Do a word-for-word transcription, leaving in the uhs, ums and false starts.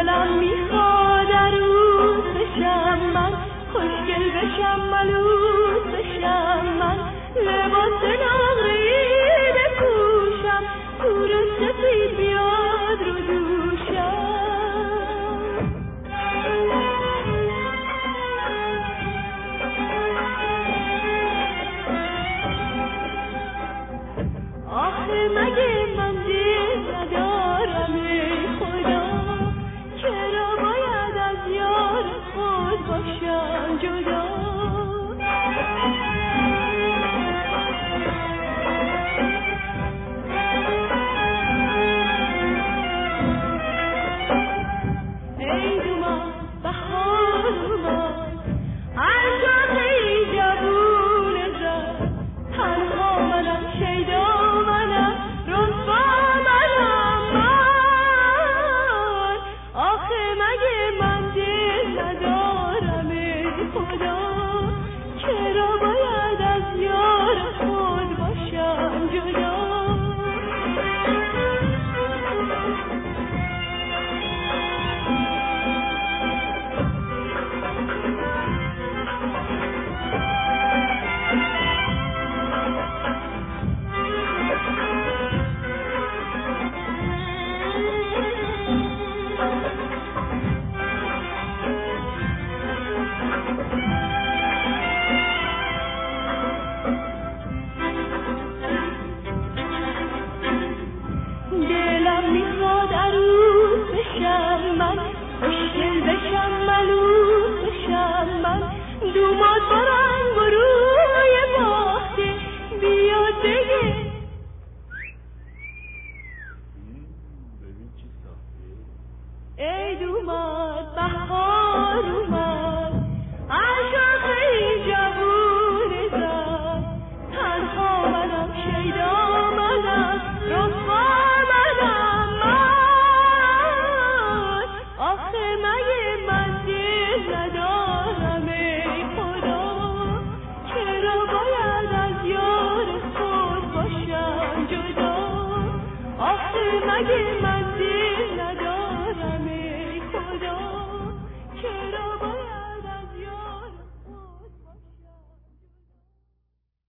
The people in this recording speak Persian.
دلم میخواد عروس بشم من، خوشگل بشم ملوس بشم من، لباس نقره‌ای بپوشم، تور سفید بیاد رو دوشم. آخه مگه من دل ندارم ای خدا، چرا باید از یار خود باشم جدا؟ ای دومان بهار اومد، عشقی جوون زد، تنها منم شیدا منم، رسوا منم من. آخه مگه من دل ندارم ای خدا، چرا باید از یار خود باشم جدا؟ دلم میخواد عروس بشم من، خوشگل بشم ملوس بشم من، دوماد با رنگ و روی باخته بیاد بگه ای دوماد بهار اومد.